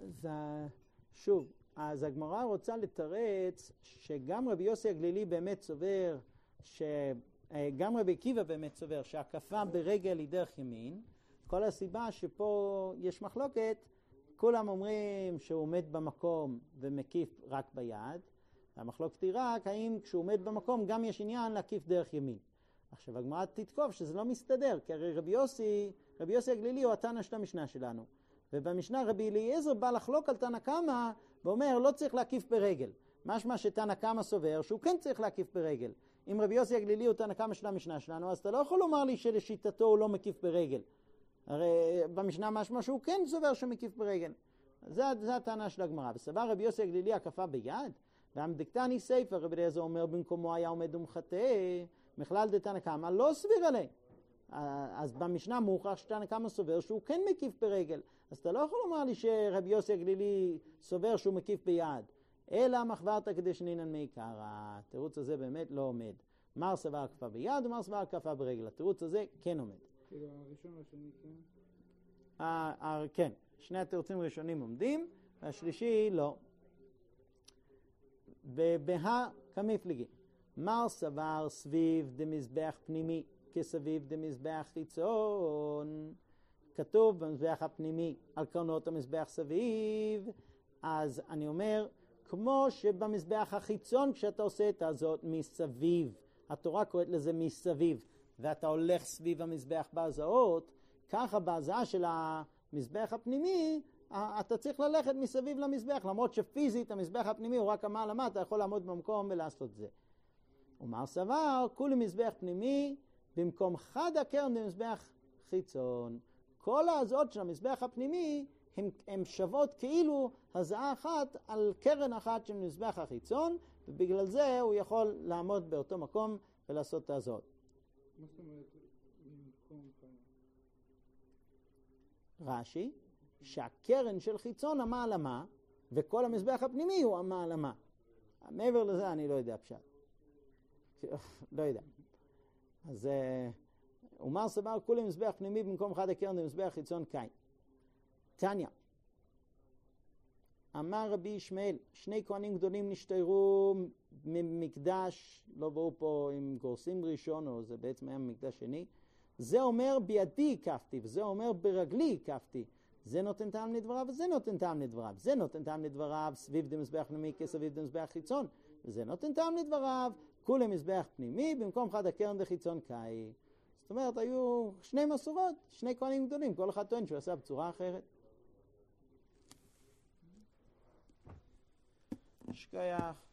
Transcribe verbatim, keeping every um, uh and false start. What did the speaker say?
אז שוב, אז הגמרא רוצה לתרץ שגם רבי יוסי הגלילי באמת סובר, שגם רבי עקיבא באמת סובר שהקפה ברגל היא דרך ימין. כל הסיבה שפה יש מחלוקת, כולם אומרים שהוא עומד במקום ומקיף רק ביד, והמחלוקת היא רק האם כשהוא עומד במקום גם יש עניין להקיף דרך ימין. עכשיו הגמרא תתקוף שזה לא מסתדר, כי הרי רבי יוסי, רבי יוסי הגלילי הוא התנא של המשנה שלנו. ובמשנה רבי אליעזר בא לחלוק על תנא קמא ואומר לא צריך להקיף ברגל. משמע שתנא קמא סובר שהוא כן צריך להקיף ברגל. אם רבי יוסי הגלילי הוא תנא קמא של המשנה שלנו, אז אתה לא יכול לומר לי שלשיטתו הוא לא מקיף ברגל. הרי במשנה משמע שהוא כן סובר שמקיף ברגל. זה, זה הטענה של הגמרא. וסבר רבי יוסי הגלילי הקפה ביד, והמדקתני סייפא רבי אליעזר אומר במקומו היה עומד ומחטא, מכלל דתנא קמא לא סביר עלי. אז במשנה מוכרח שתנא קמא סובר שהוא כן מקיף ברגל. אז אתה לא יכול לומר לי שרבי יוסי הגלילי סובר שהוא מקיף ביד. אלא מחברת כדי שנינן מעיקרא. התירוץ הזה באמת לא עומד. מר סבר הקפה ביד ומר סבר הקפה ברגל. התירוץ הזה כן עומד. כאילו הראשון והשני כן? כן, שני התירוצים הראשונים עומדים, והשלישי לא. ובהה כמפלגי. מר סבר סביב דמזבח פנימי כסביב דמזבח חיצון. כתוב במזבח הפנימי על קרנות המזבח סביב, אז אני אומר, כמו שבמזבח החיצון כשאתה עושה את הזאת מסביב, התורה קוראת לזה מסביב, ואתה הולך סביב המזבח בהזעות, ככה בהזעה של המזבח הפנימי, אתה צריך ללכת מסביב למזבח, למרות שפיזית המזבח הפנימי הוא רק המעלה, אתה יכול לעמוד במקום ולעשות זה. ומר סבר, כולי מזבח פנימי, במקום חד הקרן במזבח חיצון. כל ההזעות של המזבח הפנימי הן שוות כאילו הזעה אחת על קרן אחת של מזבח החיצון, ובגלל זה הוא יכול לעמוד באותו מקום ולעשות את ההזעות. מה זאת אומרת במקום כאן? רש"י, שהקרן של חיצון המעלמה, וכל המזבח הפנימי הוא המעלמה. מעבר לזה אני לא יודע פשט. לא יודע. אז אומר סבר כולי מזבח פנימי במקום חד הקרן במזבח חיצון קין. תניא. אמר רבי ישמעאל, שני כהנים גדולים נשתיירו ממקדש, לא באו פה עם גורסים ראשון, או זה בעצם היה מקדש שני. זה אומר בידי הקפתי, וזה אומר ברגלי הקפתי. זה נותן טעם לדבריו, וזה נותן טעם לדבריו. זה נותן טעם לדבריו סביב דמזבח פנימי כסביב דמזבח חיצון. וזה נותן טעם לדבריו כולי מזבח פנימי במקום חד הקרן דחיצון קאי. זאת אומרת, היו שני מסורות, שני כהנים גדולים, כל אחד טוען שהוא עשה בצורה אחרת. שכח.